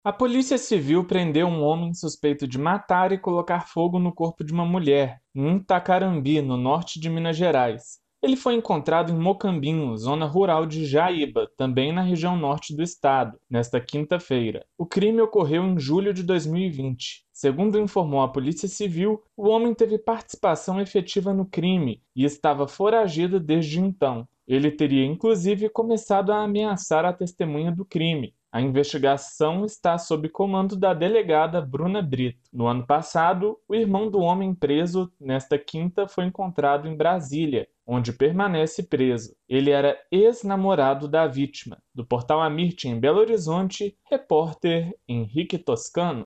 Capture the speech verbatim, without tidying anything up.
A Polícia Civil prendeu um homem suspeito de matar e colocar fogo no corpo de uma mulher, em Itacarambi, no norte de Minas Gerais. Ele foi encontrado em Mocambinho, zona rural de Jaíba, também na região norte do estado, nesta quinta-feira. O crime ocorreu em julho de dois mil e vinte. Segundo informou a Polícia Civil, o homem teve participação efetiva no crime e estava foragido desde então. Ele teria inclusive começado a ameaçar a testemunha do crime. A investigação está sob comando da delegada Bruna Brito. No ano passado, o irmão do homem preso nesta quinta foi encontrado em Brasília, onde permanece preso. Ele era ex-namorado da vítima. Do portal Amirte, em Belo Horizonte, repórter Henrique Toscano.